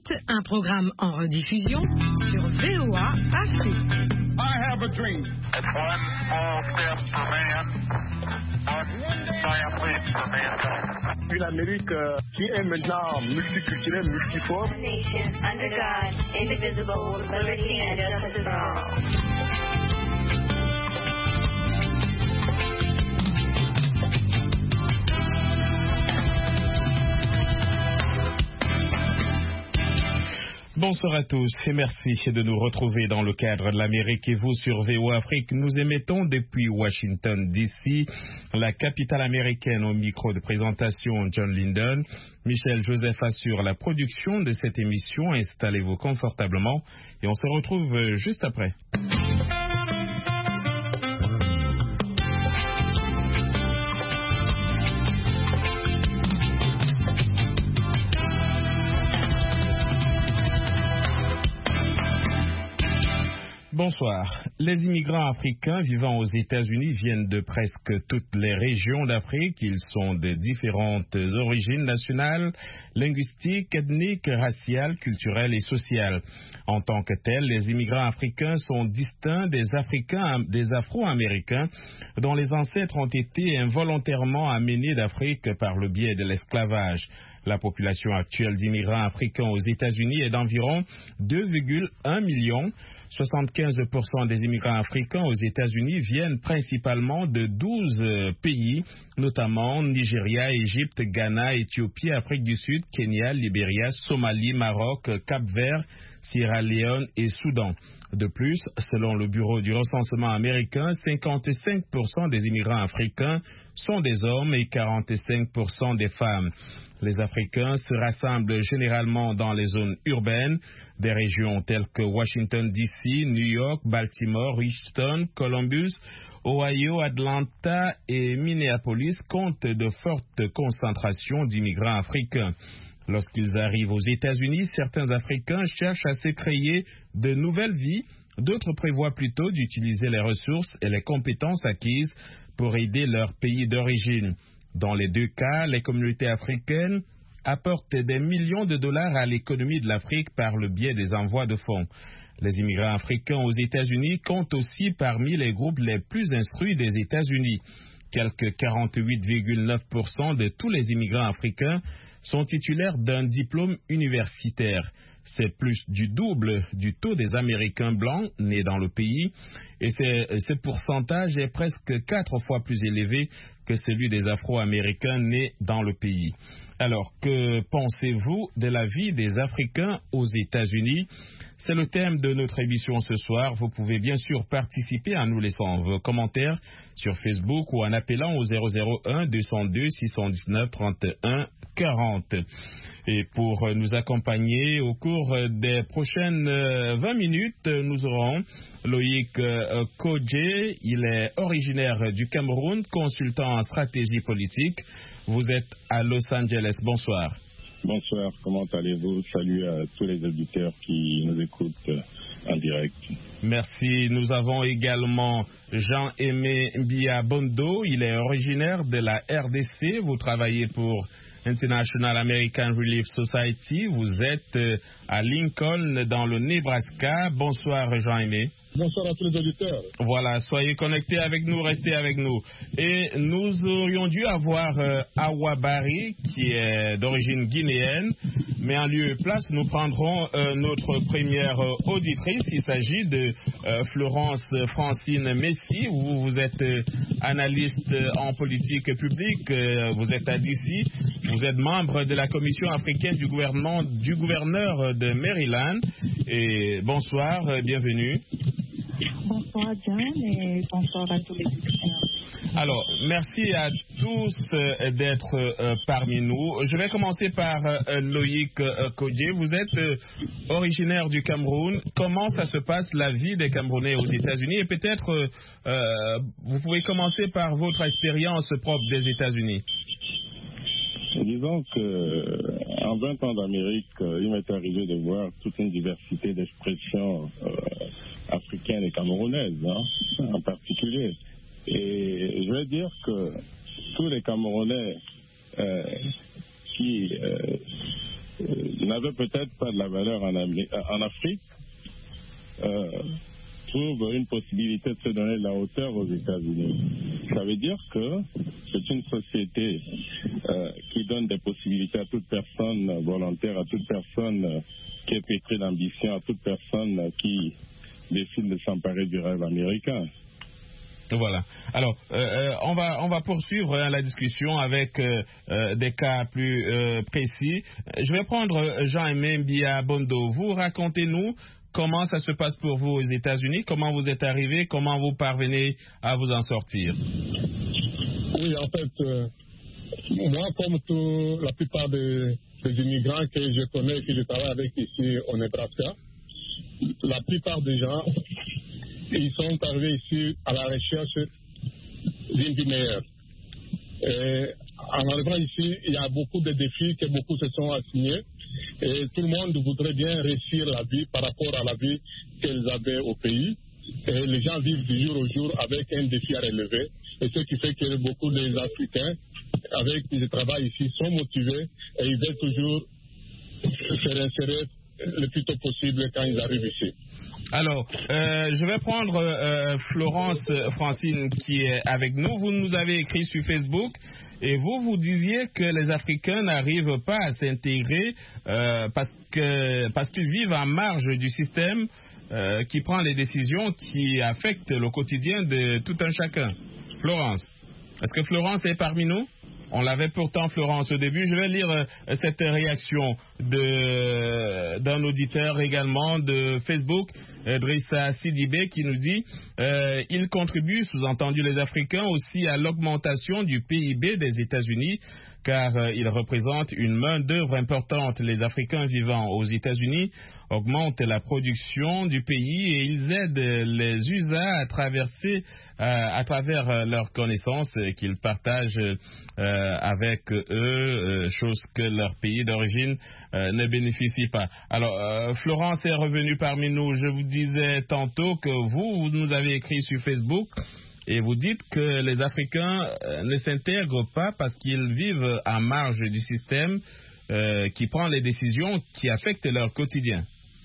un programme en rediffusion sur VOA Afrique. I have a dream. It's one small step for man, one giant leap for mankind. Une Amérique qui est maintenant multiculturelle, multiforme. Nation under God, indivisible, with liberty and justice for all. Bonsoir à tous et merci de nous retrouver dans le cadre de l'Amérique et vous sur VOA Afrique. Nous émettons depuis Washington DC, la capitale américaine. Au micro de présentation, John Linden. Michel Joseph assure la production de cette émission. Installez-vous confortablement et on se retrouve juste après. Bonsoir. Les immigrants africains vivant aux États-Unis viennent de presque toutes les régions d'Afrique. Ils sont de différentes origines nationales, linguistiques, ethniques, raciales, culturelles et sociales. En tant que tels, les immigrants africains sont distincts des Afro-Américains dont les ancêtres ont été involontairement amenés d'Afrique par le biais de l'esclavage. La population actuelle d'immigrants africains aux États-Unis est d'environ 2,1 millions. 75% des immigrants africains aux États-Unis viennent principalement de 12 pays, notamment Nigeria, Égypte, Ghana, Éthiopie, Afrique du Sud, Kenya, Libéria, Somalie, Maroc, Cap-Vert, Sierra Leone et Soudan. De plus, selon le Bureau du recensement américain, 55% des immigrants africains sont des hommes et 45% des femmes. Les Africains se rassemblent généralement dans les zones urbaines, des régions telles que Washington DC, New York, Baltimore, Houston, Columbus, Ohio, Atlanta et Minneapolis comptent de fortes concentrations d'immigrants africains. Lorsqu'ils arrivent aux États-Unis, certains Africains cherchent à se créer de nouvelles vies, d'autres prévoient plutôt d'utiliser les ressources et les compétences acquises pour aider leur pays d'origine. Dans les deux cas, les communautés africaines apportent des millions de dollars à l'économie de l'Afrique par le biais des envois de fonds. Les immigrants africains aux États-Unis comptent aussi parmi les groupes les plus instruits des États-Unis. Quelques 48,9% de tous les immigrants africains sont titulaires d'un diplôme universitaire. C'est plus du double du taux des Américains blancs nés dans le pays et ce pourcentage est presque 4 fois plus élevé que celui des Afro-Américains nés dans le pays. Alors, que pensez-vous de la vie des Africains aux États-Unis? C'est le thème de notre émission ce soir. Vous pouvez bien sûr participer en nous laissant vos commentaires sur Facebook ou en appelant au 001 202 619 31 40. Et pour nous accompagner au cours des prochaines 20 minutes, nous aurons Loïc Kodje. Il est originaire du Cameroun, consultant en stratégie politique. Vous êtes à Los Angeles. Bonsoir. Bonsoir, comment allez-vous? Salut à tous les auditeurs qui nous écoutent en direct. Merci. Nous avons également Jean-Aimé Biabondo. Il est originaire de la RDC. Vous travaillez pour International American Relief Society. Vous êtes à Lincoln, dans le Nebraska. Bonsoir, Jean-Aimé. Bonsoir à tous les auditeurs. Voilà, soyez connectés avec nous, restez avec nous. Et nous aurions dû avoir Awa Bari, qui est d'origine guinéenne, mais en lieu et place, nous prendrons notre première auditrice. Il s'agit de Florence Francine Messi. Vous êtes analyste en politique publique, vous êtes à DC, vous êtes membre de la commission africaine du gouverneur de Maryland. Et bonsoir, bienvenue. Bonsoir John et bonsoir à tous les auditeurs. Alors, merci à tous d'être parmi nous. Je vais commencer par Loïc Kodje. Vous êtes originaire du Cameroun. Comment ça se passe la vie des Camerounais aux États-Unis? Et peut-être vous pouvez commencer par votre expérience propre des États-Unis. Disons que en 20 ans d'Amérique, il m'est arrivé de voir toute une diversité d'expressions africaines et camerounaises, en particulier. Et je vais dire que tous les Camerounais qui n'avait peut-être pas de la valeur en Afrique, trouve une possibilité de se donner de la hauteur aux États-Unis. Ça veut dire que c'est une société qui donne des possibilités à toute personne volontaire, à toute personne qui est pétrie d'ambition, à toute personne qui décide de s'emparer du rêve américain. Voilà. Alors, on va poursuivre la discussion avec des cas plus précis. Je vais prendre Jean-Aimé Mbia-Bondo. Vous racontez-nous comment ça se passe pour vous aux États-Unis, comment vous êtes arrivé, comment vous parvenez à vous en sortir. Oui, en fait, moi, comme la plupart des immigrants que je connais, que je travaille avec ici au Nebraska, la plupart des gens, ils sont arrivés ici à la recherche d'une vie meilleure. Et en arrivant ici, il y a beaucoup de défis que beaucoup se sont assignés. Et tout le monde voudrait bien réussir la vie par rapport à la vie qu'ils avaient au pays. Et les gens vivent du jour au jour avec un défi à relever. Et ce qui fait que beaucoup des Africains avec qui je travaille ici sont motivés et ils veulent toujours se réinsérer le plus tôt possible quand ils arrivent ici. Alors, je vais prendre Florence Francine qui est avec nous. Vous nous avez écrit sur Facebook et vous disiez que les Africains n'arrivent pas à s'intégrer parce qu'ils vivent en marge du système qui prend les décisions qui affectent le quotidien de tout un chacun. Florence, est-ce que Florence est parmi nous? On l'avait pourtant, Florence, au début. Je vais lire cette réaction d'un auditeur également de Facebook, Drissa Sidibé, qui nous dit il contribue, sous-entendu les Africains, aussi à l'augmentation du PIB des États-Unis, car il représente une main-d'œuvre importante. Les Africains vivant aux États-Unis augmentent la production du pays et ils aident les USA à travers leurs connaissances qu'ils partagent avec eux, chose que leur pays d'origine ne bénéficie pas. Alors, Florence est revenue parmi nous. Je vous disais tantôt que vous nous avez écrit sur Facebook et vous dites que les Africains ne s'intègrent pas parce qu'ils vivent en marge du système qui prend les décisions qui affectent leur quotidien.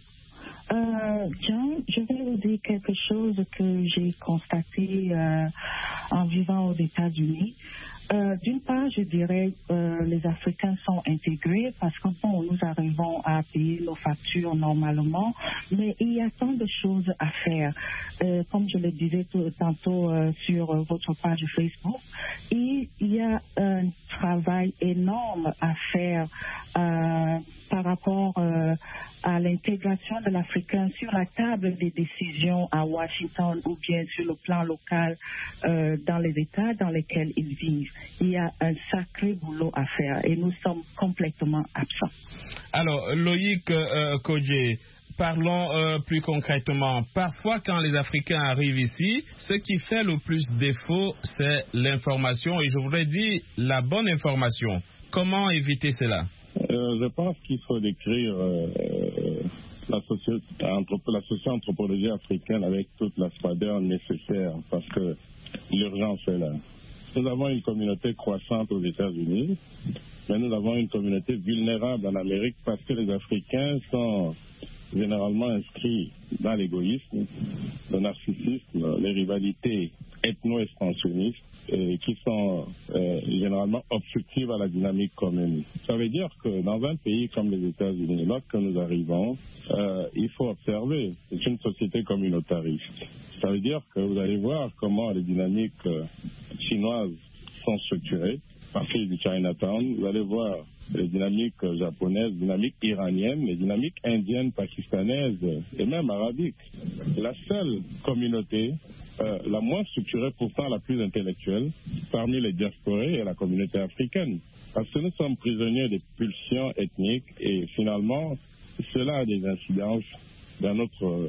John, je vais vous dire quelque chose que j'ai constaté en vivant aux États-Unis. D'une part, je dirais les Africains sont intégrés parce que bon, nous arrivons à payer nos factures normalement, mais il y a tant de choses à faire. Comme je le disais tantôt sur votre page Facebook, il y a un travail énorme à faire par rapport à l'intégration de l'Africain sur la table des décisions à Washington ou bien sur le plan local dans les États dans lesquels ils vivent. Il y a un sacré boulot à faire et nous sommes complètement absents. Alors, Loïc Kodje, parlons plus concrètement. Parfois, quand les Africains arrivent ici, ce qui fait le plus défaut, c'est l'information et je voudrais dire la bonne information. Comment éviter cela? Je pense qu'il faut décrire la socio-anthropologie africaine avec toute la froideur nécessaire parce que l'urgence est là. Nous avons une communauté croissante aux États-Unis, mais nous avons une communauté vulnérable en Amérique parce que les Africains sont généralement inscrits dans l'égoïsme, le narcissisme, les rivalités ethno-expansionnistes qui sont généralement obstructives à la dynamique commune. Ça veut dire que dans un pays comme les États-Unis, lorsque nous arrivons, il faut observer, c'est une société communautariste. Ça veut dire que vous allez voir comment les dynamiques chinoises sont structurées, partir du Chinatown, vous allez voir les dynamiques japonaises, les dynamiques iraniennes, les dynamiques indiennes, pakistanaises et même arabiques. La seule communauté, la moins structurée, pourtant la plus intellectuelle, parmi les diasporés est la communauté africaine. Parce que nous sommes prisonniers des pulsions ethniques et finalement, cela a des incidences dans notre,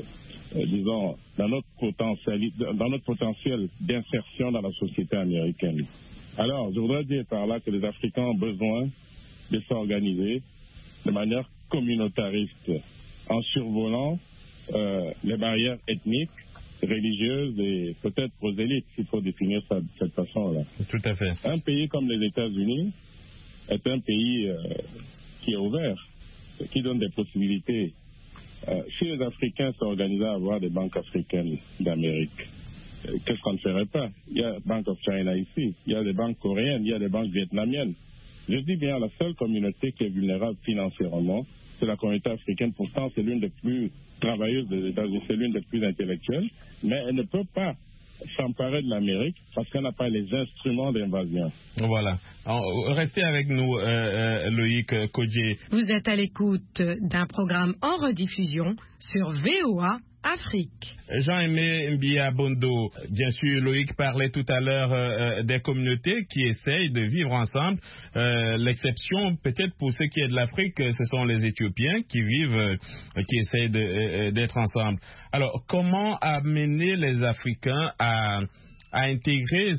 dans notre potentiel d'insertion dans la société américaine. Alors, je voudrais dire par là que les Africains ont besoin de s'organiser de manière communautariste en survolant les barrières ethniques, religieuses et peut-être prosélytes, s'il faut définir ça de cette façon-là. Tout à fait. Un pays comme les États-Unis est un pays qui est ouvert, qui donne des possibilités. Si les Africains s'organisaient à avoir des banques africaines d'Amérique, qu'est-ce qu'on ne ferait pas? Il y a Bank of China ici, il y a des banques coréennes, il y a des banques vietnamiennes. Je dis bien, la seule communauté qui est vulnérable financièrement, c'est la communauté africaine. Pourtant, c'est l'une des plus travailleuses des États-Unis, c'est l'une des plus intellectuelles, mais elle ne peut pas s'emparer de l'Amérique parce qu'elle n'a pas les instruments d'invasion. Voilà. Restez avec nous, Loïc Kodje. Vous êtes à l'écoute d'un programme en rediffusion sur VOA Afrique. Jean-Aimé Mbia Bondo, bien sûr, Loïc parlait tout à l'heure des communautés qui essayent de vivre ensemble. L'exception, peut-être pour ce qui est de l'Afrique, ce sont les Éthiopiens qui vivent, qui essayent d'être ensemble. Alors, comment amener les Africains à intégrer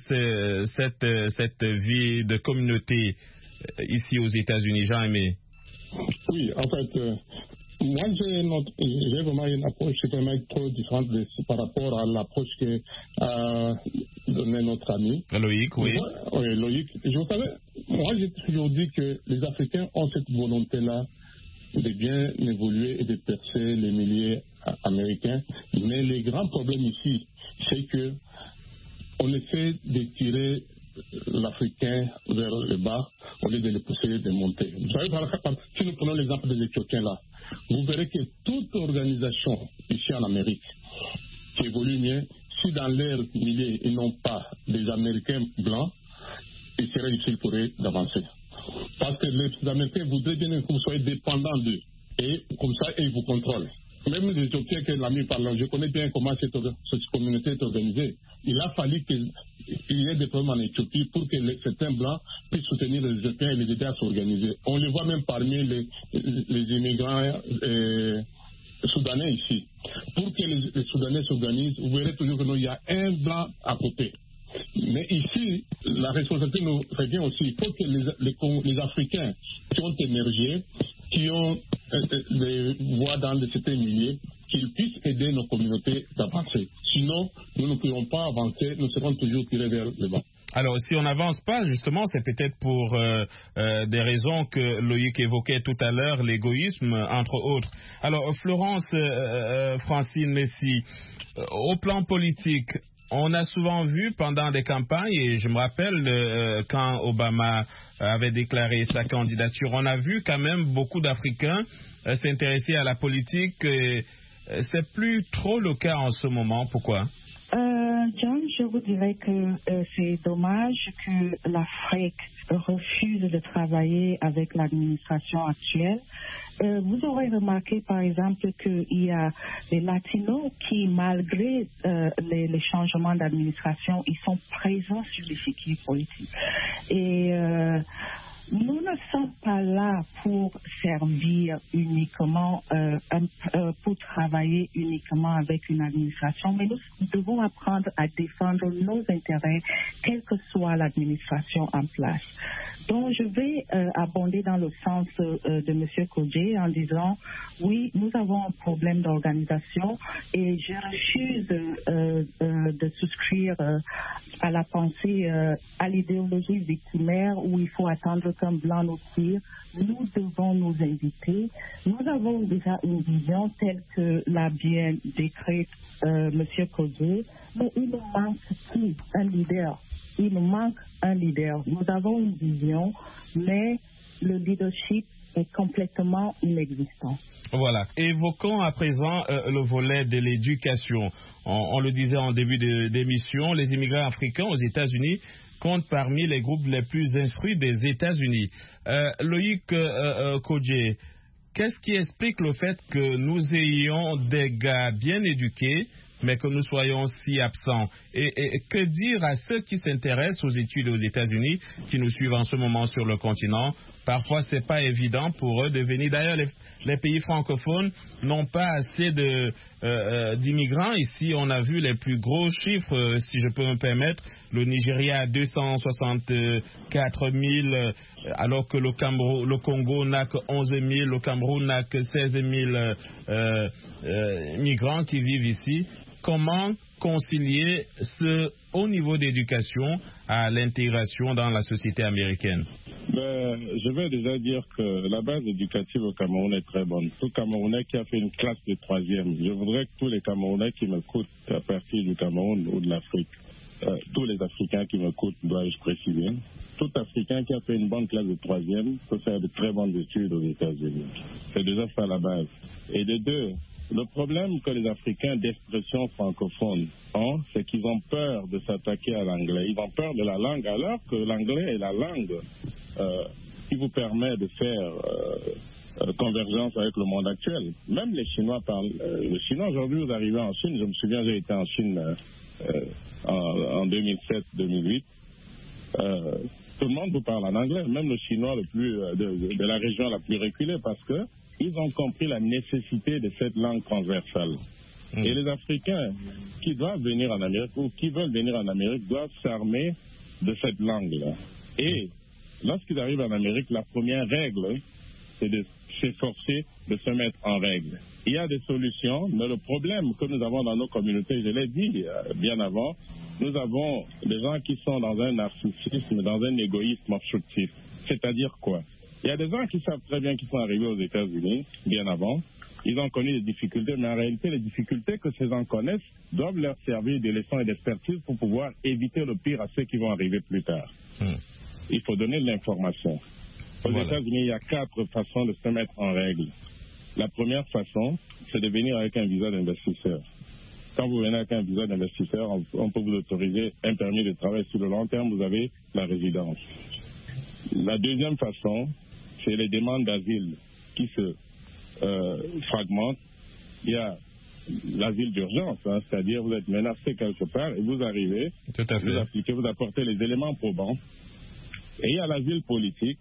cette vie de communauté ici aux États-Unis? Jean-Aimé. Oui, en fait, moi j'ai vraiment une approche vraiment trop différente par rapport à l'approche que donnait notre ami. Loïc, oui. Oui, Loïc. Vous savez, moi j'ai toujours dit que les Africains ont cette volonté-là de bien évoluer et de percer les milliers américains. Mais le grand problème ici, c'est que on essaie de tirer l'Africain vers le bas au lieu de le pousser de monter. Vous savez, si nous prenons l'exemple des Éthiopiens là, vous verrez que toute organisation ici en Amérique qui évolue bien, si dans leur milieu ils n'ont pas des Américains blancs, il serait difficile pour eux d'avancer. Parce que les Américains voudraient bien que vous soyez dépendants d'eux. Et comme ça, ils vous contrôlent. Même les Éthiopiens que l'ami parle, je connais bien comment cette communauté est organisée. Il a fallu qu'il y ait des problèmes en Éthiopie pour que certains blancs puissent soutenir les Éthiopiens et les aider à s'organiser. On les voit même parmi les immigrants soudanais ici. Pour que les Soudanais s'organisent, vous verrez toujours qu'il y a un blanc à côté. Mais ici, la responsabilité nous revient aussi. Il faut que les Africains qui ont émergé, qui ont des voix dans certains milieux, qu'ils puissent aider nos communautés d'avancer. Sinon, nous ne pourrons pas avancer, nous serons toujours tirés vers le bas. Alors, si on n'avance pas, justement, c'est peut-être pour des raisons que Loïc évoquait tout à l'heure, l'égoïsme, entre autres. Alors, Florence Francine Messi, au plan politique, on a souvent vu pendant des campagnes, et je me rappelle quand Obama avait déclaré sa candidature, on a vu quand même beaucoup d'Africains s'intéresser à la politique. C'est plus trop le cas en ce moment. Pourquoi? John, je vous dirais que c'est dommage que l'Afrique refuse de travailler avec l'administration actuelle. Vous aurez remarqué, par exemple, qu'il y a des Latinos qui, malgré les changements d'administration, ils sont présents sur l'échiquier politique. Et nous ne sommes pas là pour servir uniquement, pour travailler uniquement avec une administration, mais nous devons apprendre à défendre nos intérêts, quelle que soit l'administration en place. Donc, je vais abonder dans le sens de M. Kodje en disant, oui, nous avons un problème d'organisation et je refuse de souscrire à la pensée, à l'idéologie victimaire où il faut attendre qu'un blanc nous tire. Nous devons nous inviter. Nous avons déjà une vision telle que l'a bien décrite M. Kodje, mais il nous manque qui? Un leader. Il nous manque un leader. Nous avons une vision, mais le leadership est complètement inexistant. Voilà. Évoquons à présent le volet de l'éducation. On le disait en début d'émission, les immigrants africains aux États-Unis comptent parmi les groupes les plus instruits des États-Unis. Loïc Kodje, qu'est-ce qui explique le fait que nous ayons des gars bien éduqués, mais que nous soyons si absents? Et que dire à ceux qui s'intéressent aux études aux États-Unis, qui nous suivent en ce moment sur le continent? Parfois, c'est pas évident pour eux de venir. D'ailleurs, les pays francophones n'ont pas assez d'immigrants. Ici, on a vu les plus gros chiffres, si je peux me permettre. Le Nigeria a 264 000, alors que le Congo n'a que 11 000, le Cameroun n'a que 16 000 migrants qui vivent ici. Comment concilier ce haut niveau d'éducation à l'intégration dans la société américaine? Je vais déjà dire que la base éducative au Cameroun est très bonne. Tout Camerounais qui a fait une classe de 3e, je voudrais que tous les Camerounais qui m'écoutent à partir du Cameroun ou de l'Afrique, tous les Africains qui m'écoutent, dois-je préciser, tout Africain qui a fait une bonne classe de 3e peut faire de très bonnes études aux États-Unis. C'est déjà ça la base. Et de deux, le problème que les Africains d'expression francophone ont, c'est qu'ils ont peur de s'attaquer à l'anglais. Ils ont peur de la langue, alors que l'anglais est la langue qui vous permet de faire convergence avec le monde actuel. Même les Chinois parlent. Le chinois, aujourd'hui, vous arrivez en Chine. Je me souviens, j'ai été en Chine en 2007-2008. Tout le monde vous parle en anglais, même le chinois le plus de la région la plus reculée, parce que ils ont compris la nécessité de cette langue transversale. Et les Africains qui doivent venir en Amérique ou qui veulent venir en Amérique doivent s'armer de cette langue-là. Et lorsqu'ils arrivent en Amérique, la première règle, c'est de s'efforcer de se mettre en règle. Il y a des solutions, mais le problème que nous avons dans nos communautés, je l'ai dit bien avant, nous avons des gens qui sont dans un narcissisme, dans un égoïsme obstructif. C'est-à-dire quoi? Il y a des gens qui savent très bien qu'ils sont arrivés aux États-Unis bien avant. Ils ont connu des difficultés, mais en réalité, les difficultés que ces gens connaissent doivent leur servir de leçons et d'expertise pour pouvoir éviter le pire à ceux qui vont arriver plus tard. Il faut donner de l'information. Aux États-Unis, il y a 4 façons de se mettre en règle. La première façon, c'est de venir avec un visa d'investisseur. Quand vous venez avec un visa d'investisseur, on peut vous autoriser un permis de travail sur le long terme, vous avez la résidence. La deuxième façon, c'est les demandes d'asile qui se fragmentent. Il y a l'asile d'urgence, c'est-à-dire vous êtes menacé quelque part et vous arrivez, vous appliquez, vous apportez les éléments probants. Et il y a l'asile politique.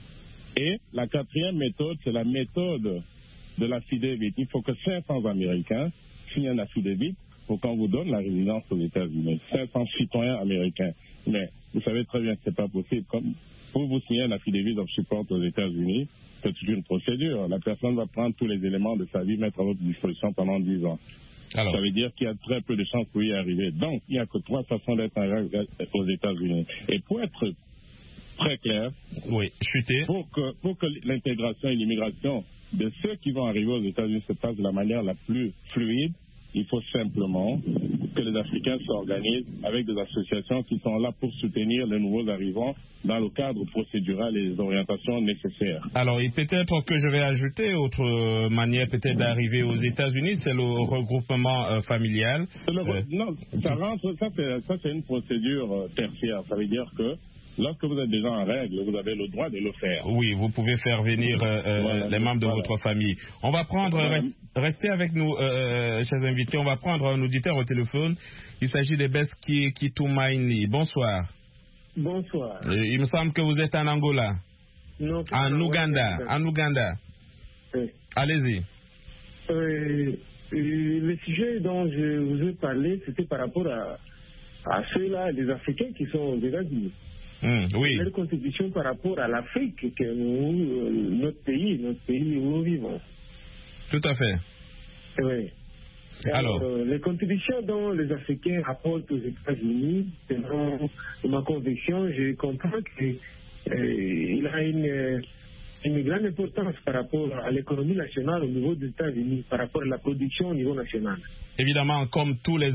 Et la 4e méthode, c'est la méthode de l'affidavit. Il faut que 500 Américains signent un affidavit pour qu'on vous donne la résidence aux États-Unis. 500 citoyens américains. Mais vous savez très bien que ce n'est pas possible. Comme pour vous signer un affidavit of support aux États-Unis, c'est toute une procédure. La personne va prendre tous les éléments de sa vie, mettre à votre disposition pendant 10 ans. Alors, ça veut dire qu'il y a très peu de chances pour y arriver. Donc, il n'y a que 3 façons d'être aux États-Unis. Et pour être très clair, pour que l'intégration et l'immigration de ceux qui vont arriver aux États-Unis se passe de la manière la plus fluide, il faut simplement que les Africains s'organisent avec des associations qui sont là pour soutenir les nouveaux arrivants dans le cadre procédural et les orientations nécessaires. Alors, et peut-être que je vais ajouter autre manière peut-être d'arriver aux États-Unis, c'est le regroupement familial. Non, ça c'est une procédure tertiaire. Ça veut dire que lorsque vous êtes déjà en règle, vous avez le droit de le faire. Oui, vous pouvez faire venir les membres de votre famille. On va prendre, restez avec nous, chers invités, on va prendre un auditeur au téléphone. Il s'agit de Beski Kitumaini. Bonsoir. Bonsoir. Il me semble que vous êtes en Angola. Non, en Ouganda. En Ouganda. Oui. Allez-y. Le sujet dont je vous ai parlé, c'était par rapport à ceux-là, les Africains qui sont aux États-Unis. Oui. Leur contribution par rapport à l'Afrique, que nous, notre pays où nous vivons. Tout à fait. Oui. Alors, les contributions dont les Africains apportent aux États-Unis, selon ma conviction, je comprends qu'il a une grande importance par rapport à l'économie nationale au niveau des États-Unis, par rapport à la production au niveau national. Évidemment, comme tous les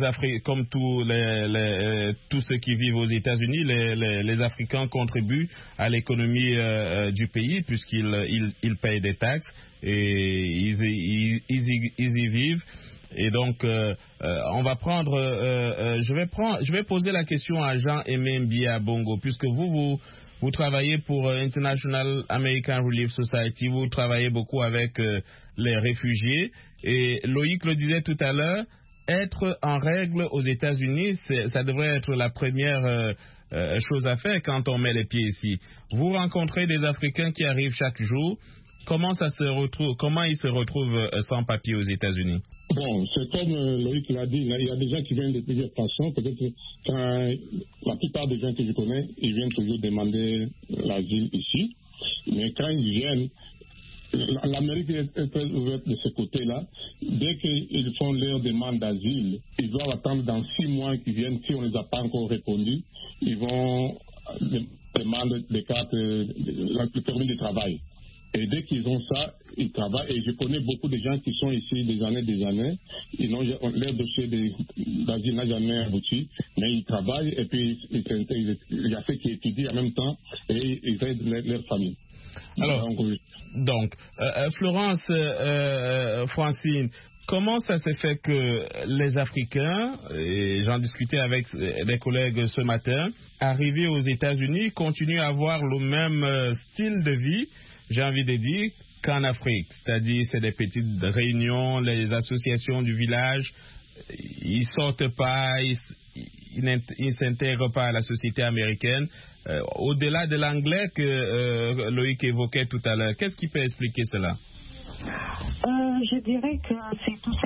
tous ceux qui vivent aux États-Unis, les Africains contribuent à l'économie du pays puisqu'ils payent des taxes et ils y vivent. Et donc, on va prendre. Je vais poser la question à Jean-Aimé Mbia Bongo, puisque vous travaillez pour International American Relief Society, vous travaillez beaucoup avec les réfugiés. Et Loïc le disait tout à l'heure, être en règle aux États-Unis, ça devrait être la première chose à faire quand on met les pieds ici. Vous rencontrez des Africains qui arrivent chaque jour. Comment ils se retrouvent sans papier aux États-Unis? Bon, c'est comme Loïc l'a dit, il y a des gens qui viennent de plusieurs façons. Peut-être quand la plupart des gens que je connais, ils viennent toujours demander l'asile ici. Mais quand ils viennent, l'Amérique est très ouverte de ce côté-là. Dès qu'ils font leur demande d'asile, ils doivent attendre dans 6 mois qu'ils viennent. Si on ne les a pas encore répondu, ils vont demandent des cartes, le permis de travail. Et dès qu'ils ont ça, ils travaillent. Et je connais beaucoup de gens qui sont ici des années. Leur dossier d'asile n'a jamais abouti, mais ils travaillent et puis il y a ceux qui étudient en même temps et ils aident leur famille. Alors, donc Florence, Francine, comment ça s'est fait que les Africains, et j'en discutais avec des collègues ce matin, arrivés aux États-Unis, continuent à avoir le même style de vie, j'ai envie de dire, qu'en Afrique? C'est-à-dire, c'est des petites réunions, les associations du village, ils sortent pas, ils s'intègrent pas à la société américaine. Au-delà de l'anglais que Loïc évoquait tout à l'heure, qu'est-ce qui peut expliquer cela? Je dirais que c'est tout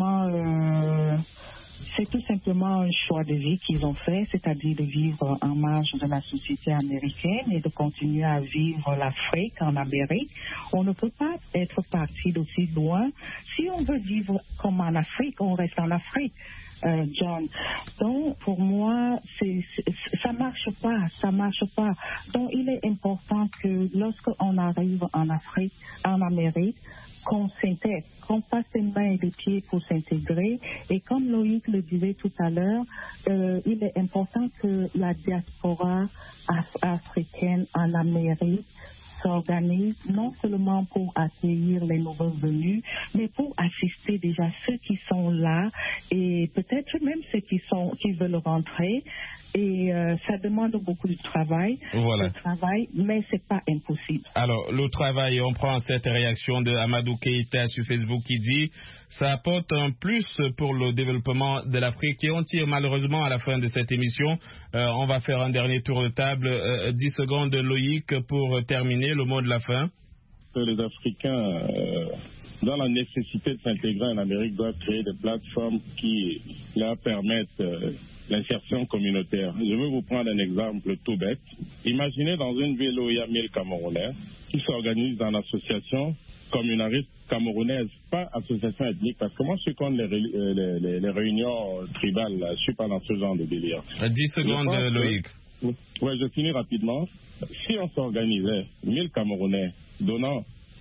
simplement un choix de vie qu'ils ont fait, c'est-à-dire de vivre en marge de la société américaine et de continuer à vivre l'Afrique en Amérique. On ne peut pas être parti d'aussi loin. Si on veut vivre comme en Afrique, on reste en Afrique. John. Donc, pour moi, ça marche pas. Donc, il est important que lorsqu'on arrive en Afrique, en Amérique, qu'on s'intègre, qu'on passe les mains et les pieds pour s'intégrer. Et comme Loïc le disait tout à l'heure, il est important que la diaspora africaine en Amérique s'organise non seulement pour accueillir les nouveaux venus, mais pour assister déjà ceux qui sont là et peut-être même ceux qui veulent rentrer. Et ça demande beaucoup de travail, mais c'est pas impossible. Alors, le travail, on prend cette réaction de Amadou Keïta sur Facebook qui dit ça apporte un plus pour le développement de l'Afrique. Et on tire malheureusement à la fin de cette émission. On va faire un dernier tour de table. 10 secondes de Loïc pour terminer, le mot de la fin. Les Africains, dans la nécessité de s'intégrer en Amérique, doivent créer des plateformes qui leur permettent l'insertion communautaire. Je veux vous prendre un exemple tout bête. Imaginez dans une ville où il y a 1000 Camerounais qui s'organisent en association communariste camerounaise, pas association ethnique, parce que moi je suis contre les réunions tribales, je suis pas dans ce genre de délire. 10 secondes, Loïc. Oui, je finis rapidement. Si on s'organisait 1000 Camerounais donnant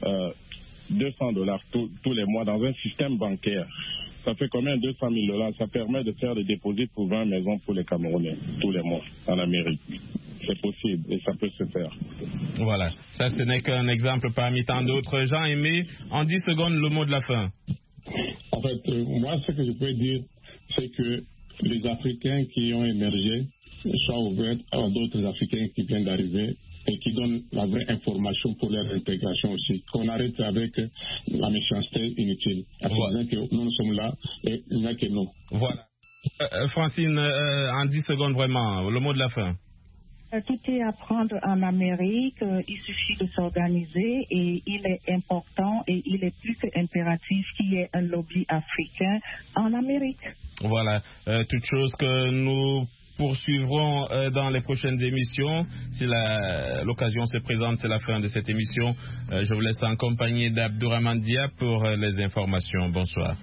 $200 tous les mois dans un système bancaire, ça fait combien? $200,000. Ça permet de faire des dépôts pour 20 maisons pour les Camerounais tous les mois en Amérique. C'est possible et ça peut se faire. Voilà, ça ce n'est qu'un exemple parmi tant d'autres. Jean-Aimé, en 10 secondes, le mot de la fin. En fait, moi, ce que je peux dire, c'est que les Africains qui ont émergé soient ouverts à d'autres Africains qui viennent d'arriver et qui donnent la vraie information pour leur intégration aussi. Qu'on arrête avec la méchanceté inutile. Voilà. Que nous sommes là et il n'y a que nous. Voilà. Francine, en 10 secondes vraiment, le mot de la fin. Tout est à prendre en Amérique, il suffit de s'organiser et il est important et il est plus qu'impératif qu'il y ait un lobby africain en Amérique. Voilà, toute chose que nous poursuivrons dans les prochaines émissions. Si l'occasion se présente, c'est la fin de cette émission. Je vous laisse en compagnie d'Abdourahmane Dia pour les informations. Bonsoir.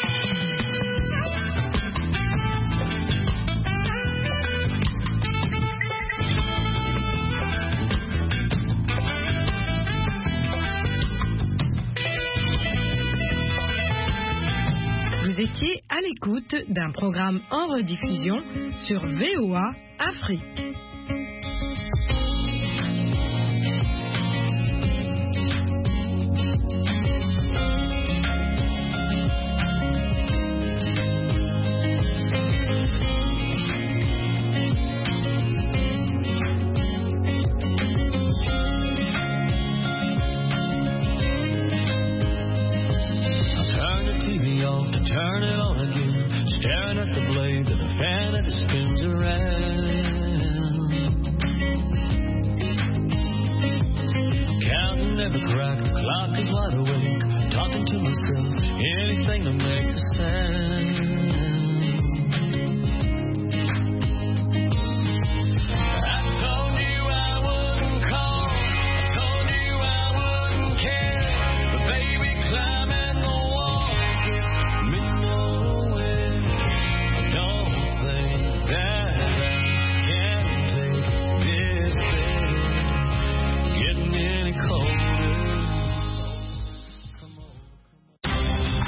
Vous étiez à l'écoute d'un programme en rediffusion sur VOA Afrique. Turn it on again, staring at the blades of the fan as it spins around. Counting every crack, the clock is wide awake.